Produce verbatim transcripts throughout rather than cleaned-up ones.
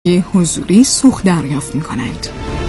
حضوری سوخت دریافت می‌کنند.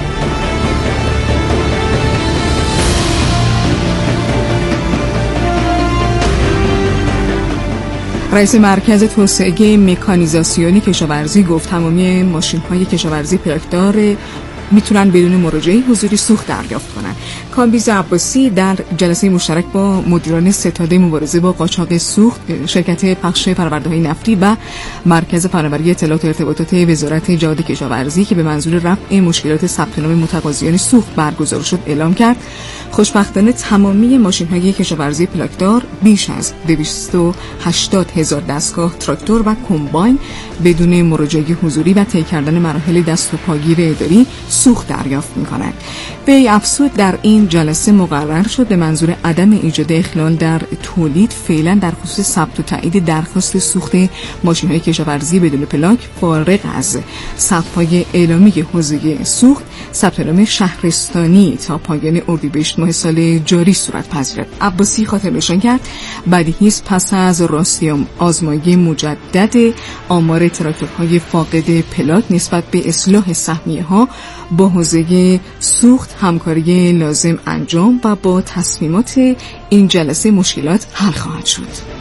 رئیس مرکز توسعه مکانیزاسیون کشاورزی گفت تمامی ماشین‌های کشاورزی پلاکدار میتونن بدون مراجعه حضوری سوخت دریافت کنن. کامبیز عباسی در جلسه مشترک با مدیران ستاد مبارزه با قاچاق سوخت، شرکت پخش فرآورده‌های نفتی و مرکز فناوری اطلاعات و ارتباطات وزارت جهاد کشاورزی که به منظور رفع مشکلات ثبت نام متقاضیان سوخت برگزار شد اعلام کرد خوشبختانه تمامی ماشین‌های کشاورزی پلاکدار بیش از دویست و هشتاد هزار دستگاه تراکتور و کمباین بدون مراجعه حضوری و طی کردن مراحل دست و پاگیر اداری سوخت دریافت می‌کنند. به افزود در این جلسه مقرر شد به منظور عدم ایجاد اخلال در تولید فعلا در خصوص ثبت و تایید درخواست سوخت ماشین‌های کشاورزی بدون پلاک فارغ از صف‌های اعلامی حوزه سوخت ثبت نام شهرستانی تا پایان اردیبهشت ماه سال جاری صورت پذیرد. عباسی خاطر نشان کرد بدیهی است پس از راستی آزمایی مجدد آمار تراکتورهای فاقد پلاک نسبت به اصلاح سهمیه‌ها با حوزه سوخت همکاری لازم انجام و با تصمیمات این جلسه مشکلات حل خواهد شد.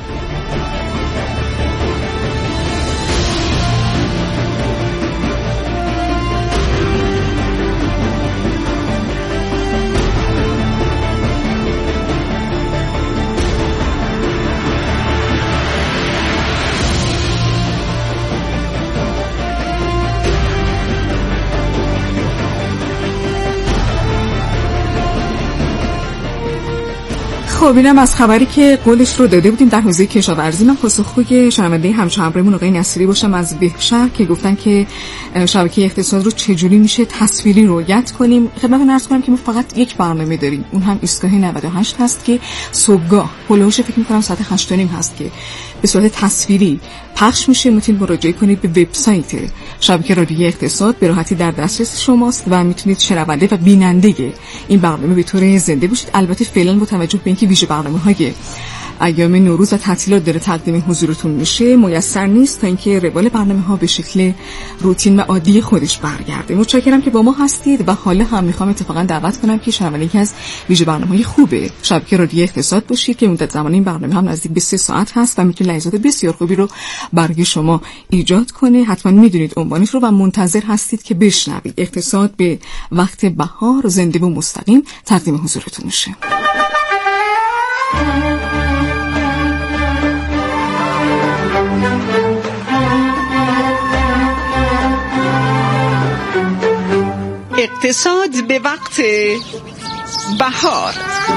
خب اینم از خبری که قولش رو داده بودیم در حوزه کشاورزی. من پاسخگوی شنونده همچه‌ابرمون آقای نصیری باشم از بهشهر که گفتن که شبکه اقتصاد رو چجوری میشه تصویری رؤیت کنیم. خدمتتون عرض کنم که ما فقط یک برنامه داریم، اون هم ایستگاه نود و هشت هست که صبحگاه هولوش فکر می‌کنم ساعت هشت و نیم هست که به صورت تصویری پخش میشه. میتونید مراجعه کنید به وبسایت شبکه رادیویی اقتصاد، به راحتی در دسترس شماست و میتونید شنونده و بیننده این برنامه به طور زنده باشید. البته فعلا با توجه به اینکه ویژه برنامه‌های ایام نوروز و تعطیلات داره تقدیم حضورتون میشه میسر نیست تا اینکه روال برنامه‌ها به شکل روتین و عادی خودش برگرده. متشکرم که با ما هستید و حالا هم میخوام اتفاقا دعوت کنم که شنونده یکی از ویژه برنامه‌های خوبه شبکه رادیویی اقتصاد باشید که مدت زمان این برنامه هم نزدیک به سه ساعت هست و میتونه لحظات بسیار خوبی رو برای شما ایجاد کنه. حتما میدونید عنوانش رو و منتظر هستید که بشنوید. اقتصاد به وقت بهار زنده و مستقیم تقدیم حضورتون میشه. اقتصاد به وقت بهار.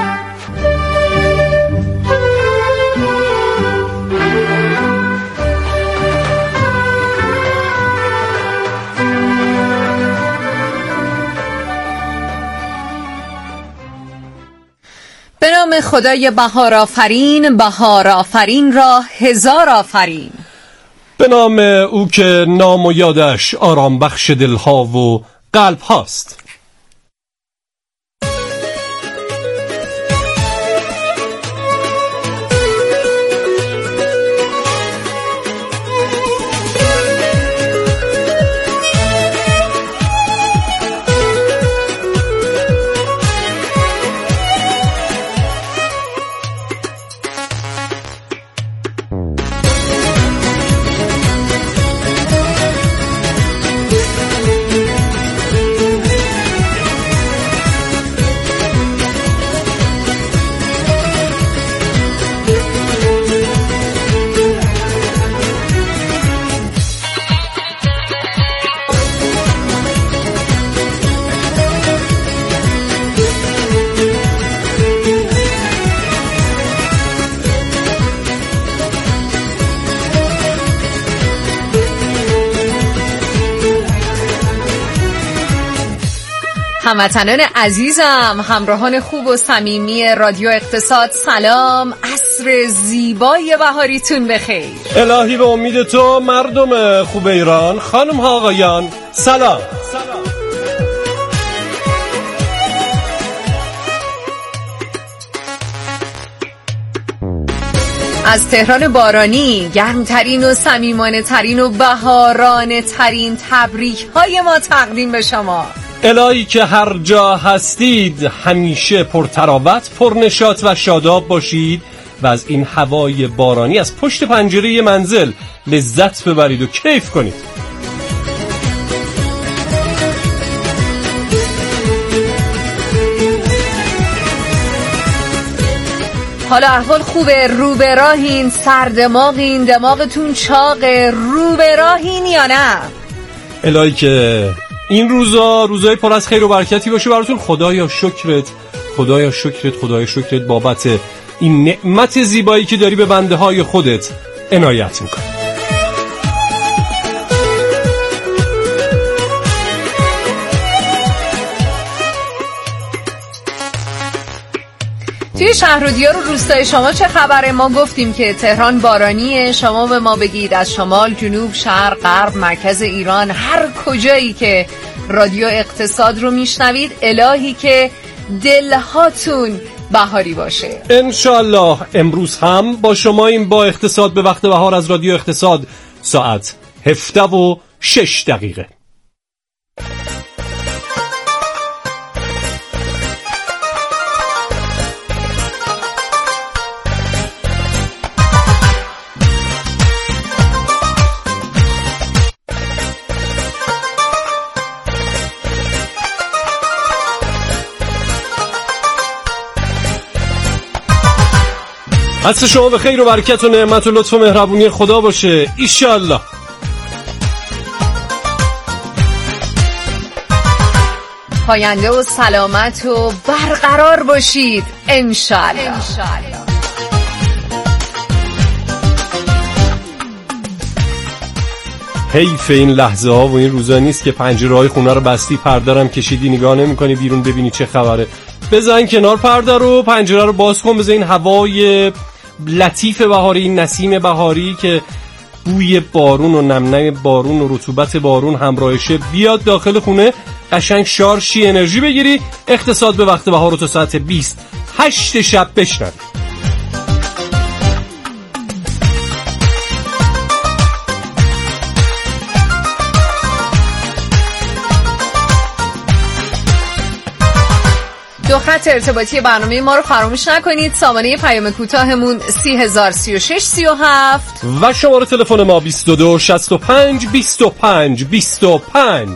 به نام خدای بهار آفرین، بهار آفرین را هزار آفرین. به نام او که نام و یادش آرام بخش دلها و قلب هاست. هموطنان عزیزم، همراهان خوب و صمیمی رادیو اقتصاد، سلام. عصر زیبای بهاریتون بخیر. الهی به امید تو مردم خوب ایران، خانم ها آقایان، سلام. سلام. از تهران بارانی گرمترین و صمیمانه ترین و بهارانه ترین تبریک های ما تقدیم به شما. الهی که هر جا هستید همیشه پرتراوت، پرنشاط و شاداب باشید و از این هوای بارانی از پشت پنجره منزل لذت ببرید و کیف کنید. حالا احوال خوبه؟ رو به راهین؟ سردماغین؟ دماغتون چاقه؟ رو به راهین یا نه؟ الهی که این روزا روزای پر از خیر و برکتی باشه براتون. خدایا شکرت، خدایا شکرت، خدایا شکرت بابت این نعمت زیبایی که داری به بنده های خودت عنایت میکنی. توی شهر و دیار و روستای شما چه خبره؟ ما گفتیم که تهران بارانیه، شما به ما بگید از شمال، جنوب، شرق، غرب، مرکز ایران، هر کجایی که رادیو اقتصاد رو میشنوید، الهی که دلهاتون بهاری باشه انشالله. امروز هم با شما این با اقتصاد به وقت بهار از رادیو اقتصاد ساعت هفده و شش دقیقه. حس شما به خیر و برکت و نعمت و لطف و مهربونی خدا باشه ایشالله. پاینده و سلامت و برقرار باشید انشالله. حیف این لحظه ها و این روزا نیست که پنجره های خونه رو بستی، پرده رو هم کشیدی، نگاه نمی کنی بیرون ببینی چه خبره. بزن کنار پرده رو، پنجره رو باز کن، بزن این هوای لطیف بهاری، این نسیم بهاری که بوی بارون و نمنم بارون و رطوبت بارون همراهشه بیاد داخل خونه، قشنگ شارژی انرژی بگیری. اقتصاد به وقت بهار رو تا ساعت بیست هشت شب بشنوید. دو خط ارتباطی برنامه ما رو فراموش نکنید. سامانه پیام کوتاهمون سی هزار سی و شش سی و هفت و شماره تلفن ما بیست و دو شصت و پنج بیست و پنج بیست و پنج.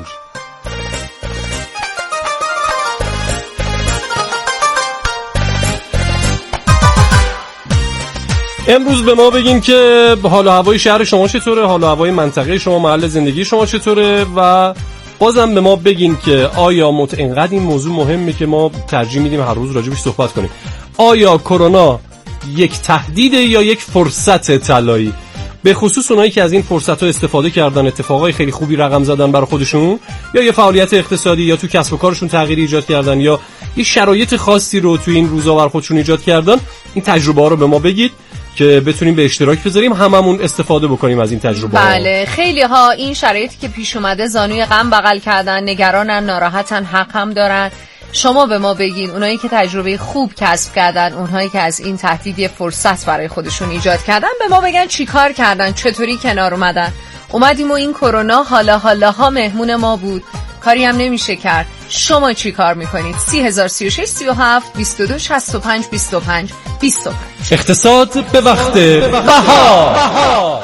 امروز به ما بگین که حال و هوای شهر شما چطوره، حال و هوای منطقه شما، محل زندگی شما چطوره و بازم به ما بگین که آیا مت اینقدر این موضوع مهمه که ما ترجیح میدیم هر روز راجبش صحبت کنیم. آیا کرونا یک تهدیده یا یک فرصت طلایی؟ به خصوص اونایی که از این فرصت‌ها استفاده کردن، اتفاقای خیلی خوبی رقم زدن برای خودشون، یا یه فعالیت اقتصادی یا تو کسب و کارشون تغییری ایجاد کردن، یا یه شرایط خاصی رو تو این روزا برای خودشون ایجاد کردن. این تجربه ها رو به ما بگید که بتونیم به اشتراک بذاریم، هممون استفاده بکنیم از این تجربه. بله، خیلی ها این شرایطی که پیش اومده زانوی غم بغل کردن، نگرانن، ناراحتن، حق هم دارن. شما به ما بگین اونایی که تجربه خوب کسب کردن، اونهایی که از این تهدید یه فرصت برای خودشون ایجاد کردن، به ما بگن چی کار کردن، چطوری کنار اومدن. اومدیم و این کرونا حالا حالا ها مهمون ما بود، کاری هم نمیشه کرد. شما چی کار میکنید؟ سی هزار سی و شش سی و هفت بیست و دو شصت و پنج بیست و پنج بیست و پنج. اقتصاد به وقت بهار.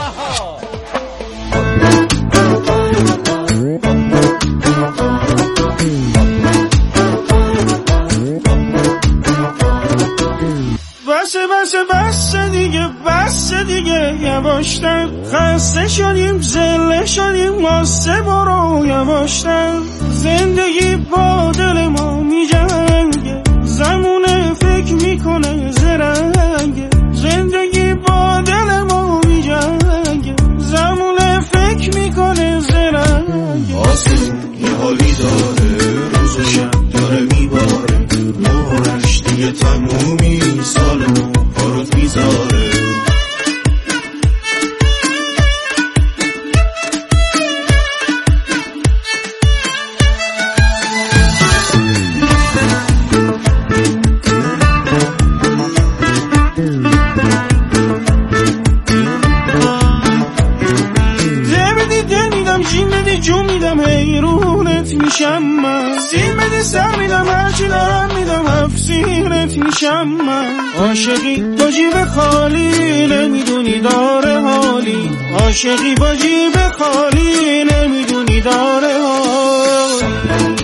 بسه بسه بسه دیگه بسه دیگه یواشتر، خسته شدیم زله شدیم واسه برو یواشتر. زندگی با دل ما می جنگه، زمونه فکر میکنه زرنگه. زندگی با دل ما می جنگه، زمونه فکر میکنه زرنگه. آسمون یه حالی داره، روز و شب داره میباره، نورش دیگه تمومی سالمون پاروت میذاره. بیرونت میشم من. سیر بده سر میدم هرچی دارم میدم افسیرت میشم من. عاشقی با جیب خالی نمیدونی داره حالی. عاشقی با جیب خالی نمیدونی داره حالی.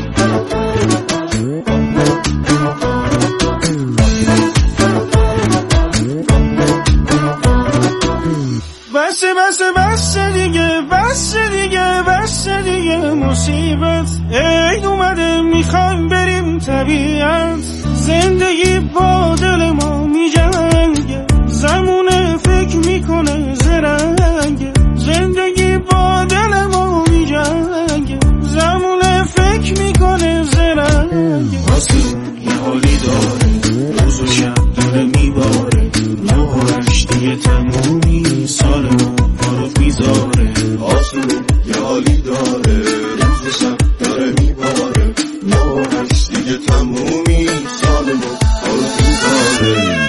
بس بس بس دیگه بس دیگه بس دیگه مصیبت عید اومده میخوایم بریم طبیعت. زندگی با دل ما میجنگه زمونه فکر میکنه زرنگه. زندگی با دل ما میجنگه زمونه فکر میکنه زرنگه. آسون یه حالی داره روز و شب داره میباره. نوهش دیگه تمومی سال ما بارو میذاره. آسون یه حالی داره روز و شب داره میباره. نوهش دیگه تمومی سال ما بارو میذاره.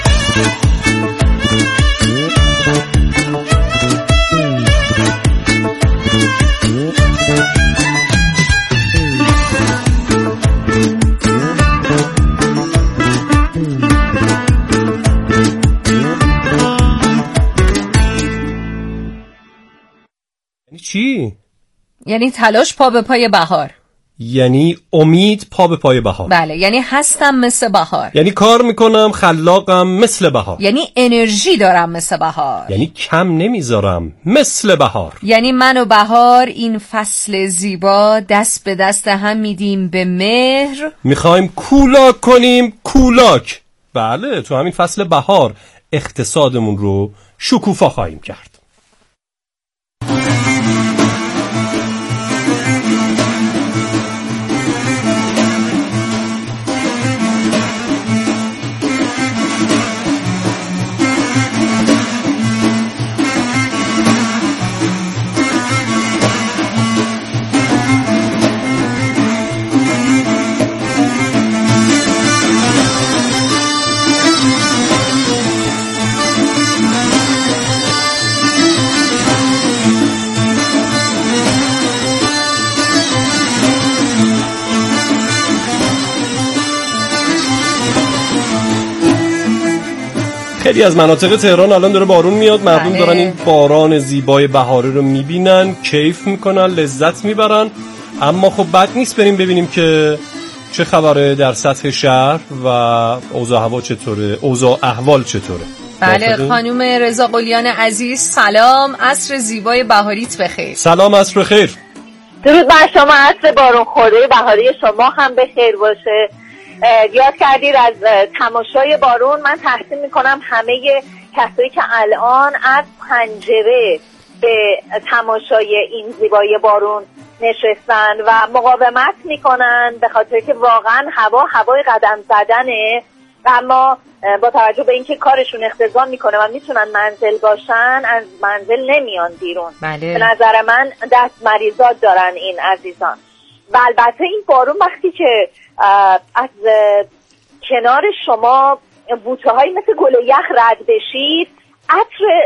چی؟ یعنی تلاش پا به پای بهار. یعنی امید پا به پای بهار. بله، یعنی هستم مثل بهار. یعنی کار میکنم خلاقم مثل بهار. یعنی انرژی دارم مثل بهار. یعنی کم نمیذارم مثل بهار. یعنی من و بهار این فصل زیبا دست به دست هم میدیم به مهر. میخوایم کولاک کنیم کولاک. بله، تو همین فصل بهار اقتصادمون رو شکوفا خواهیم کرد. خیلی از مناطق تهران الان داره بارون میاد. مردم بله. دارن این باران زیبای بهاری رو میبینن، کیف میکنن، لذت میبرن. اما خب بد نیست بریم ببینیم که چه خبره در سطح شهر و اوضاع هوا چطوره، اوضاع احوال چطوره. بله خانم رضا قلیان عزیز، سلام، عصر زیبای بهاریت بخیر. سلام، عصر خیر. درود بر شما، عصر بارون خورده بهاری شما هم بخیر باشه. یاد کردید از تماشای بارون. من تحسین میکنم همه کسایی که الان از پنجره به تماشای این زیبایی بارون نشستن و مقاومت میکنن به خاطر که واقعا هوا هوای قدم زدنه. اما با توجه به اینکه کارشون اختزام میکنه و میتونن منزل باشن، از منزل نمیان بیرون. بله. به نظر من دست مریضات دارن این عزیزان. و البته این بارون وقتی که از کنار شما بوته هایی مثل گل یخ رد بشید، عطر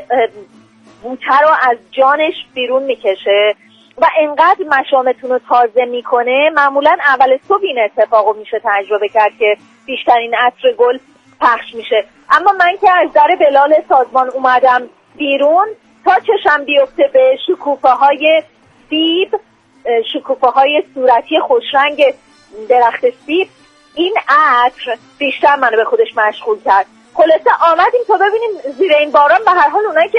بوته رو از جانش بیرون میکشه و انقدر مشامتون رو تازه میکنه. معمولا اول صبح این اتفاق رو میشه تجربه کرد که بیشترین عطر گل پخش میشه. اما من که از در بلال سازمان اومدم بیرون، تا چشم بیفته به شکوفه های سیب، شکوفه های صورتی خوشرنگ درخت سیب، این عطر بیشتر منو به خودش مشغول کرد. خلاصه آمدیم تا ببینیم زیر این باران به هر حال اونایی که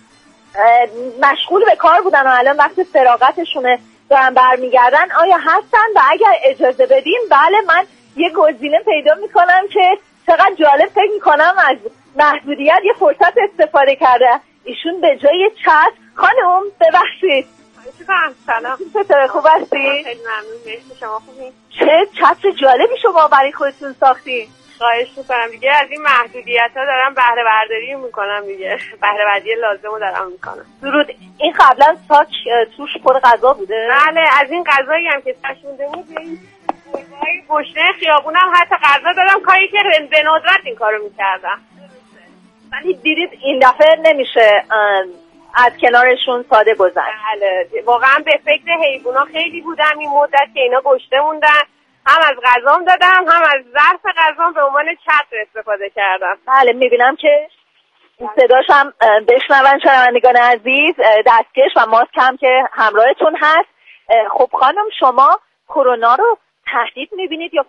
مشغول به کار بودن و الان وقت فراغتشونه دارن برمیگردن آیا هستن، و اگر اجازه بدین بله من یه گزینه پیدا میکنم که چقدر جالب فکر میکنم از محدودیت یه فرصت استفاده کرده. ایشون به جای چتر، خانم ببخشید سلام، چطور، خوب هستی؟ خیلی ممنون، مرسی، شما خوبی؟ چه چتر جالبی شما برای خودتون ساختی. خواهش میکنم دیگه. از این محدودیت ها دارم بهره برداری میکنم دیگه، بهره برداری لازم رو دارم میکنم. درود. این قبلا ساچ توش پر غذا بوده؟ بله، از این غذایی هم که ساچ مونده بود این گل‌های گشنه خیابونم حتی غذا دادم، کاری که به ندرت این کارو میکردم. ولی دیدید این دفعه نمیشه از کنارشون ساده گذشت. بله واقعا به فکر حیوونا خیلی بودم این مدت که اینا گشته موندن، هم از غذام دادم هم از ظرف غذام به عنوان چتر استفاده کردم. بله میبینم که صداش هم بشنون شنوندگان عزیز، دستکش و ماسک هم که همراهتون هست. خب خانم شما کرونا رو تهدید میبینید یا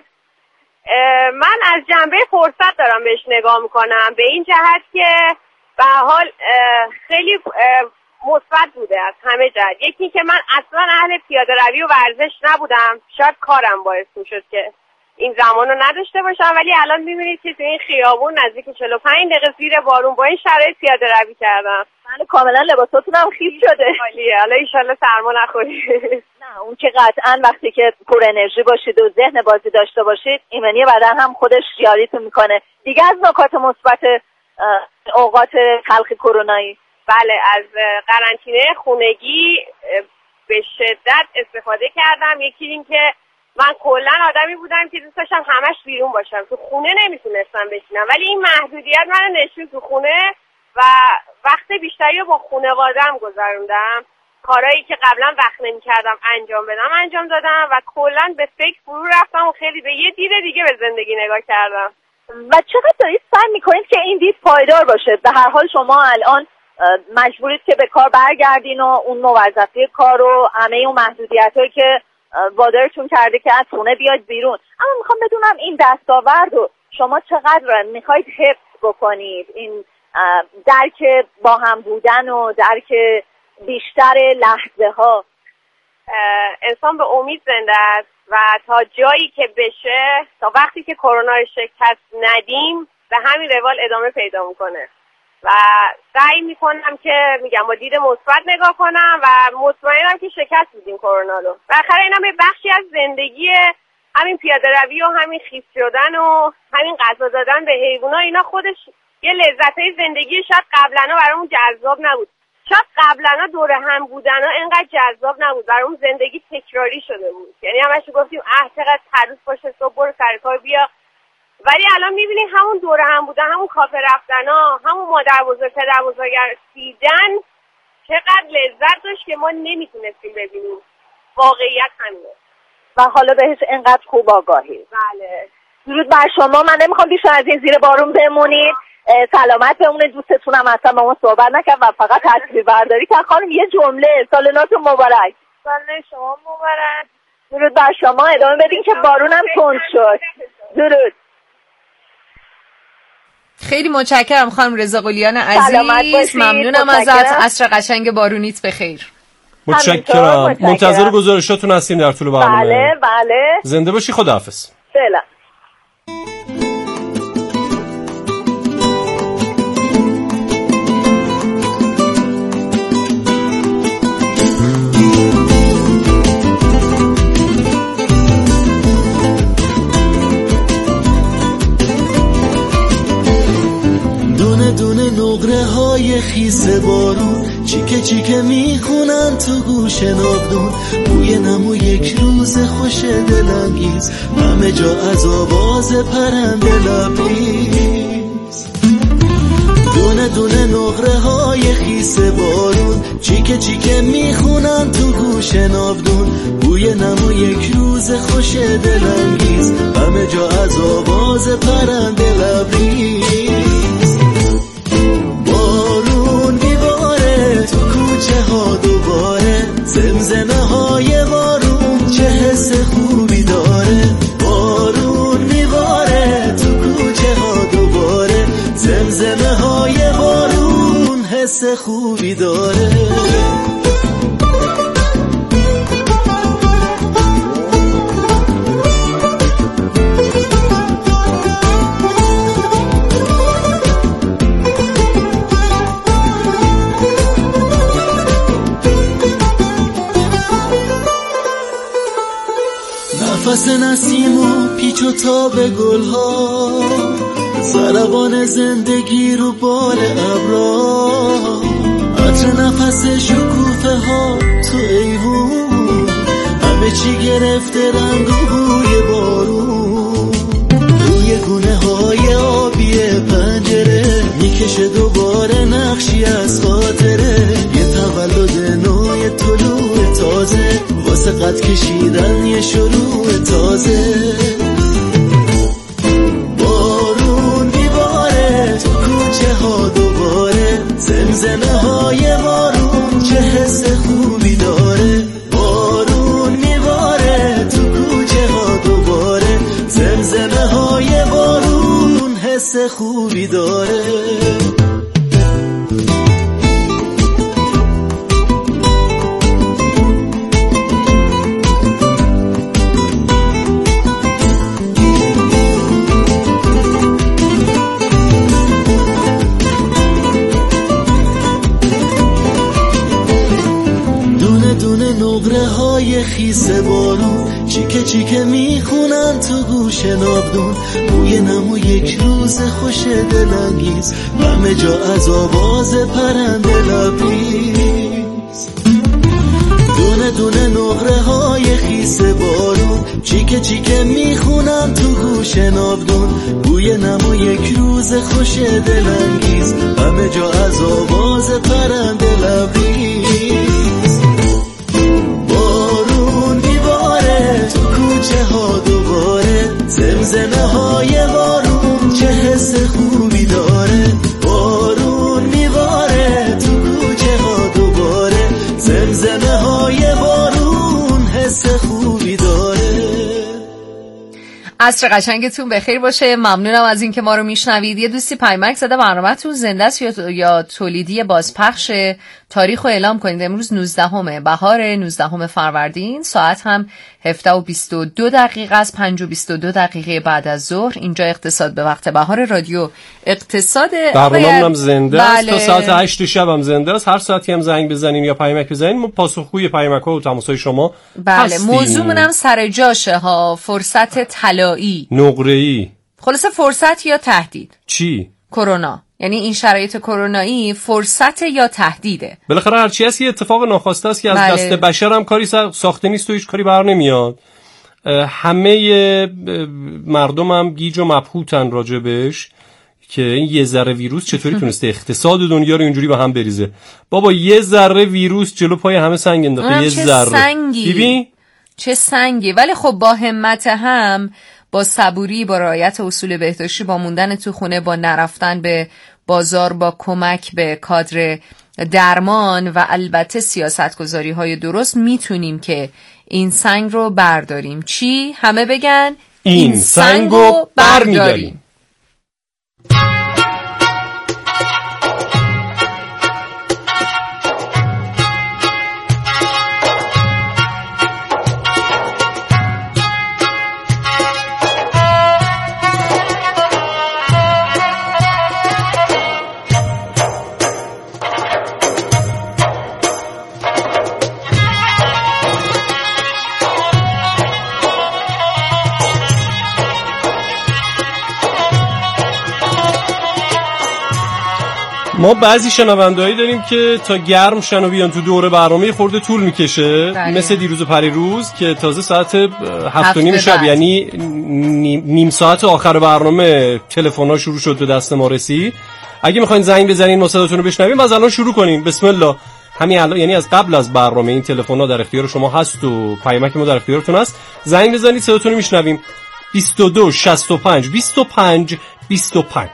من از جنبه فرصت دارم بهش نگاه میکنم، به این جهت که به حال خیلی مثبت بوده از همه جهت. یکی که من اصلا اهل پیاده روی و ورزش نبودم، شاید کارم باعث میشد که این زمان رو نداشته باشم، ولی الان میبینید که تو این خیابون نزدیک چهل و پنج دقیقه زیر بارون با این شرایط پیاده روی کردم. من کاملا لباساتون هم خیس شده. عالیه، حالا ان شاءالله سرما نخورید. نه اون که قطعا وقتی که پر انرژی باشید و ذهن بازی داشته باشید ایمنی بدن هم خودش یاریتون میکنه. دیگه از نکات مثبت اوقات تلخ کرونایی، بله از قرنطینه خونگی به شدت استفاده کردم. یکی این که من کلا آدمی بودم که دوست داشتم همش بیرون باشم، تو خونه نمیتونستم بشینم، ولی این محدودیت من نشون تو خونه و وقت بیشتری رو با خانواده‌ام گذروندم. کارهایی که قبلا وقت نمی‌کردم انجام بدم انجام دادم و کلا به فکر فرو رفتم و خیلی به یه دید دیگه به زندگی نگاه کردم. و چقدر دارید سعی می‌کنید که این دید پایدار باشه؟ به هر حال شما الان مجبورید که به کار برگردین و اون موظفی کار و همه اون محدودیتایی که وادارتون کرده که از خونه بیاید بیرون. اما میخوام بدونم این دستاورد رو شما چقدر میخواید حفظ بکنید، این درک با هم بودن و درک بیشتر لحظه ها. انسان به امید زنده است و تا جایی که بشه، تا وقتی که کرونا رو شکست ندیم به همین روال ادامه پیدا میکنه و سعی میکنم که میگم با دید مثبت نگاه کنم و مطمئنم که شکست میدیم کرونا رو. بالاخره اینم یه بخشی از زندگی، همین پیاده روی و همین خیس شدن و همین غذا دادن به حیوونا، اینا خودش یه لذتای زندگی شاید قبلا برامون جذاب نبود. شاید قبلا دور هم بودن ها اینقدر جذاب نبود، برامون زندگی تکراری شده بود. یعنی همش گفتیم اه چقدر تروس باشه، صبح برو سر کار بیا. ولی الان میبینیم همون دوره هم بودن، همون کافه رفتن ها، همون مادر بزرگ پدر بزرگ دیدن چقدر لذت داشت که ما نمیتونستیم ببینیم. واقعیت همینه و حالا بهش اینقدر خوب آگاهی. بله درود بر شما. من نمیخوام بیشتر از این زیر بارون بمونید. سلامت بمونه. دوستتونم اصلا با ما صحبت نکرد و فقط تصویر برداری کرد. خانم یه جمله، سال نوتون مبارک. سال شما مبارک. درود بر شما. ادامه بدین که بارونم تند شد. درود. خیلی متشکرم خانم رضا قلیان عزیز، ممنونم ازت. عصر قشنگ بارونیت بخیر. متشکرم. منتظر گزارشاتون هستیم در طول برنامه. بله بله. زنده باشی. خداحافظ. فعلا. نقره های خیس بارون چیکه چیکه میخونن تو گوش ناودون، بوی نمو یک روز خوش دلانگیز، همه جا از آواز پرنده لبریز. دونه دونه نقره های خیس بارون چیکه چیکه میخونن تو گوش ناودون، بوی نمو یک روز خوش دلانگیز، همه جا از آواز پرنده لبریز. بارون میباره تو کوچه ها دوباره، زمزمه های بارون چه حس خوبی داره. بارون میباره تو کوچه ها دوباره، زمزمه های بارون حس خوبی داره. نفس نسیم و پیچ و تاب گلها، ضربان زندگی رو بال ابرا، عطر نفس شکوفه ها تو ایوون، همه چی گرفته رنگ و بوی بارون. روی گونه های آبی پنجره میکشه دوباره نفس بخشی از خاطره، یه تولد نو، یه طلوع تازه، واسه قد کشیدن یه شروع تازه. بارون میباره تو کوچه ها دوباره، زمزمه های بارون چه حس خوبی داره. بارون میباره تو کوچه ها دوباره، زمزمه های بارون حس خوبی داره. نقره های خیس بارون چیکه چیکه میخونن تو گوش ناودون، بوی نمو یک روز خوش دلانگیز، همه جا از آواز پرنده لبریز. دونه دونه نقره های خیس بارون چیکه چیکه میخونن تو گوش ناودون، بوی نمو یک روز خوش دلانگیز، همه جا از آواز پرنده لبریز. کوچه ها دوباره، زمزمه های بارون چه حس خوبی داره. بارون میباره تو کوچه ها دوباره، زمزمه های بارون حس خوبی داره. عصر قشنگتون بخیر باشه. ممنونم از اینکه ما رو میشنوید. یه دوستی پیامک زده برنامه‌تون زنده است یا یا تولیدی بازپخش؟ تاریخ رو اعلام کنید. امروز نوزدهم بهار، نوزدهم فروردین، ساعت هم هفده و بیست و دو دقیقه است، پنج و بیست و دو دقیقه بعد از ظهر. اینجا اقتصاد به وقت بهار، رادیو اقتصاد. برنامه‌مون هم زنده است تا ساعت هشت شب هم زنده است. هر ساعتی هم زنگ بزنین یا پیامک بزنین، ما پاسخگوی پیامک‌ها و تماس‌های شما بله هستیم. موضوعمون هم سر جاشه ها، فرصت طلایی، نقره‌ای. خلاصه فرصت یا تهدید. چی؟ کرونا. یعنی این شرایط کرونایی فرصت یا تهدیده. بالاخره هر چی هست یه اتفاق ناخواسته است که از بله. دست بشر هم کاری ساخته نیست و هیچ کاری بر نمیاد. همه مردم هم گیج و مبهوتن راجبش که این یه ذره ویروس چطوری تونسته اقتصاد دنیا رو اینجوری به هم بریزه. بابا یه ذره ویروس جلو پای همه سنگ انداخته. یه ذره سنگی. ببین چه سنگی. ولی خب با همت هم، با صبوری، با رعایت اصول بهداشتی، با موندن تو خونه، با نرفتن به بازار، با کمک به کادر درمان و البته سیاستگذاری های درست میتونیم که این سنگ رو برداریم. چی؟ همه بگن این, این سنگ رو برمیداریم. ما بعضی شنوندهایی داریم که تا گرم شن و بیان تو دوره برنامه خورده طول میکشه. بله. مثل دیروز و پریروز که تازه ساعت هفت و نیم شب، یعنی نیم ساعت آخر برنامه تلفن‌ها شروع شد به دست ما رسید. اگه میخواین زنگ بزنین ما صداتون رو بشنویم، از الان شروع کنیم. بسم الله. همین الان، یعنی از قبل از برنامه این تلفن‌ها در اختیار شما هست و پیامک ما در اختیارتون هست. زنگ بزنید صداتون رو میشنویم. بیست و دو شصت و پنج بیست و پنج بیست و پنج.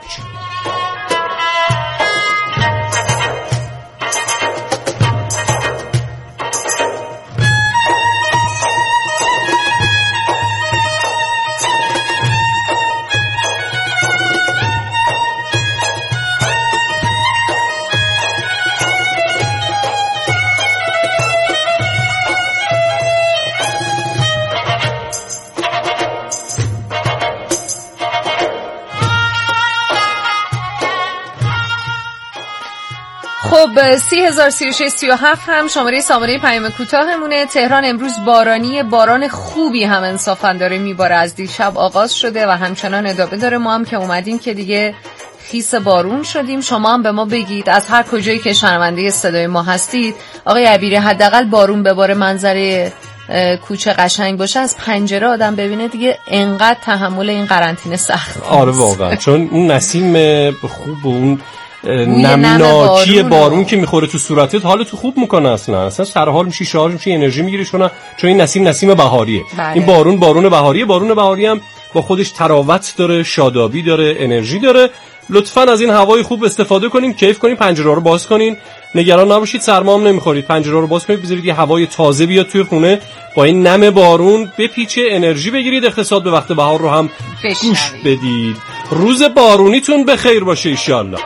خب سی هزار سی و شش سی و هفت هم شماره سامانه پیام کوتاهمونه. تهران امروز بارانی، باران خوبی هم انصافا داره میباره، از دیشب آغاز شده و همچنان ادامه داره. ما هم که اومدیم که دیگه خیس بارون شدیم. شما هم به ما بگید از هر کجایی که شنونده صدای ما هستید. آقای عبیری، حداقل بارون بباره، منظره کوچه قشنگ باشه، از پنجره آدم ببینه، دیگه انقدر تحمل این قرنطینه سخت. آره واقعا، چون اون نسیم خوب و اون نمناکی بارون که میخوره تو صورتت حالت تو خوب میکنه، اصلا اصلا سر حال میشی، شارژ میشی، انرژی میگیری، چون چون این نسیم نسیم بهاریه. بله. این بارون بارون بهاریه. بارون بهاری هم با خودش تراوت داره، شادابی داره، انرژی داره. لطفاً از این هوای خوب استفاده کنین، کیف کنین، پنجره رو باز کنین، نگران نباشید سرما هم نمیخورید، پنجره رو باز کنید، بذارید یه هوای تازه بیاد توی خونه، با این نم بارون بپیچه، انرژی بگیرید، اقتصاد به وقت بهار رو هم گوش بدید. روز بارونیتون به خیر باشه ان شاء الله.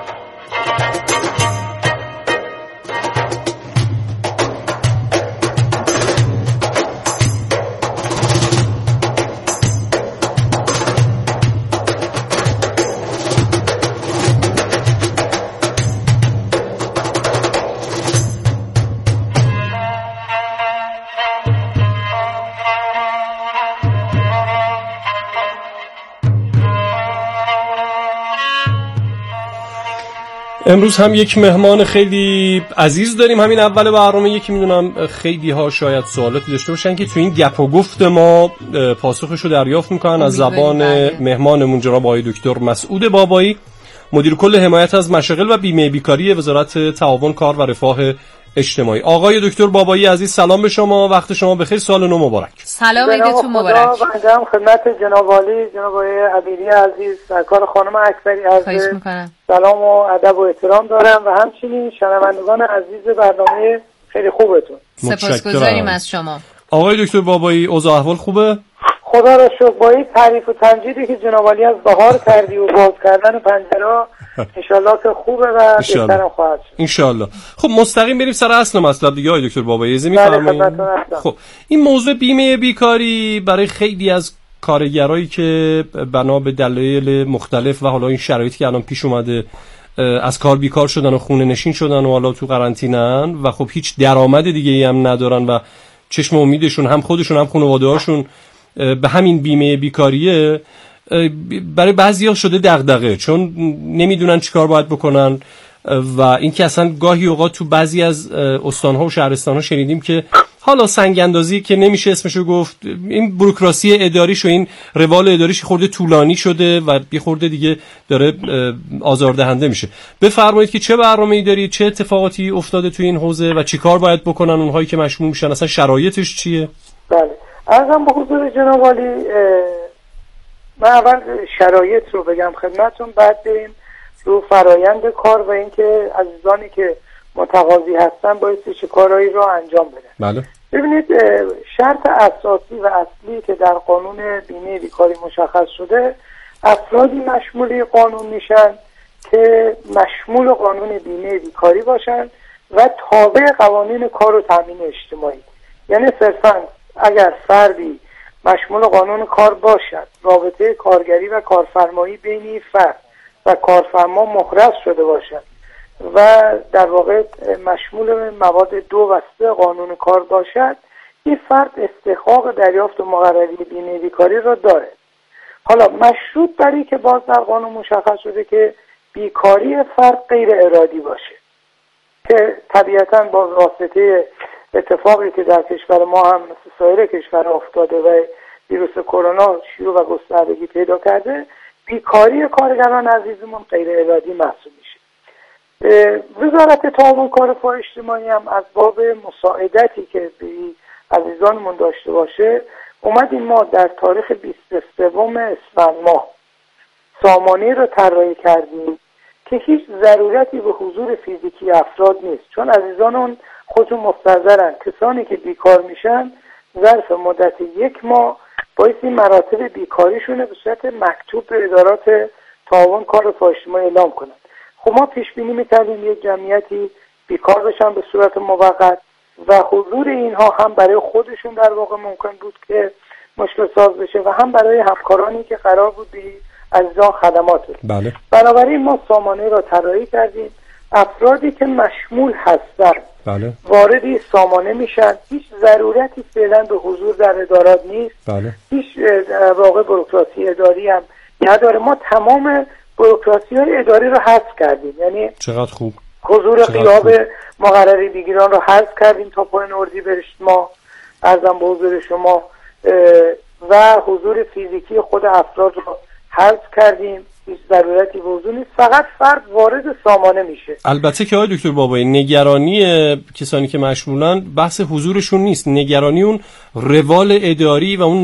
امروز هم یک مهمان خیلی عزیز داریم. همین اول برنامه یکی میدونم خیلی ها شاید سوالاتی داشته باشن که تو این گپ و گفت ما پاسخش رو دریافت میکنن از زبان مهمانمون جناب آقای دکتر مسعود بابایی، مدیر کل حمایت از مشاغل و بیمه بیکاری وزارت تعاون کار و رفاه اجتماعی. آقای دکتر بابایی عزیز سلام به شما، وقت شما بخیر، سال نو مبارک. سلام عیدتون مبارک. بنده خدمت جناب عالی جناب آقای عبیری عزیز، سرکار خانم اکبری عزیز سلام و ادب و احترام دارم و همچنین شنوندگان عزیز برنامه خیلی خوبتون. سپاسگزاریم از شما. آقای دکتر بابایی اوضاع احوال خوبه؟ خدا را شکر. با این تعریف و تمجیدی که جناب عالی از بهار کردی و باز کردن پنجره انشالله که خوبه و بهترم خواهد شد انشالله. خب مستقیم بریم سر اصل مطلب دیگه آقای دکتر بابایی، اجازه می‌فرمایید؟ خب این موضوع بیمه بیکاری برای خیلی از کارگرایی که بنا به دلایل مختلف و حالا این شرایطی که الان پیش اومده از کار بیکار شدن و خونه نشین شدن و حالا تو قرنطینه‌ان و خب هیچ درآمد دیگه‌ای هم ندارن و چشم امیدشون هم خودشون هم خانواده‌هاشون به همین بیمه بیکاریه، برای بعضی‌ها شده دغدغه، چون نمیدونن چیکار باید بکنن و این که اصلا گاهی اوقات تو بعضی از استان‌ها و شهرستان‌ها شنیدیم که حالا سنگ اندازی که نمیشه اسمشو گفت، این بوروکراسی اداریش و این روال اداریش خورده طولانی شده و بی خورده دیگه داره آزاردهنده میشه. بفرمایید که چه برنامه‌ای دارید، چه اتفاقاتی افتاده تو این حوزه و چیکار باید بکنن اونهایی که مشمول میشن، اصلا شرایطش چیه؟ بله عرضم به حضور جناب عالی، من اول شرایط رو بگم خدمتتون، بعد بریم رو فرایند کار و اینکه عزیزانی که متقاضی هستن باید چه کارهایی رو انجام بدن. بله. ببینید شرط اساسی و اصلی که در قانون بیمه بیکاری مشخص شده، افرادی مشمول قانون میشن که مشمول قانون بیمه بیکاری باشن و تابع قوانین کار و تامین اجتماعی. یعنی صرفاً اگر فردی مشمول قانون کار باشد، رابطه کارگری و کارفرمایی بین فرد و کارفرما مخرج شده باشد و در واقع مشمول مواد دو و سه قانون کار باشد، این فرد استحقاق دریافت و مقرری بیمه بیکاری را داره. حالا مشروط بر این که باز در قانون مشخص شده که بیکاری فرد غیر ارادی باشه، که طبیعتاً با واسطه اتفاقی که در کشور ما هم مثل سایر کشور افتاده و ویروس کرونا شیوع و گستردگی پیدا کرده، بیکاری کارگران عزیزمون غیر ارادی محسوب میشه. وزارت تعاون کار و اجتماعی هم از باب مساعدتی که به عزیزانمون داشته باشه اومدیم ما در تاریخ بیست و سوم اسفند ماه سامانه رو طراحی کردیم که هیچ ضرورتی به حضور فیزیکی افراد نیست، چون عزیزانمون خودشون مستحضرن کسانی که بیکار میشن ظرف مدت یک ماه باید این مراتب بیکاریشونه به صورت مکتوب به ادارات تعاون کار و اجتماعی اعلام کنن. خب ما پیش بینی می‌کردیم یک جمعیتی بیکار بشن به صورت موقت و حضور اینها هم برای خودشون در واقع ممکن بود که مشکل ساز بشه و هم برای همکارانی که قرار بود به عزیزان خدمات بدن. بله. بنابراین ما سامانه را طراحی کردیم، افرادی که مشمول هستن بله. واردی سامانه میشن، هیچ ضرورتی فعلا به حضور در ادارات نیست. بله. هیچ واقع بوروکراسی اداری هم نداره. ما تمام بوروکراسی های اداری رو حذف کردیم، یعنی چقدر خوب حضور غیاب مقرری بگیران رو حذف کردیم تا پایان اردیبهشت ما ارزم به حضور شما، و حضور فیزیکی خود افراد رو حذف کردیم ضرورتی به حضور نیست، فقط فرد وارد سامانه میشه. البته که آقای دکتر بابایی نگرانی کسانی که مشمولن بحث حضورشون نیست، نگرانی اون روال اداری و اون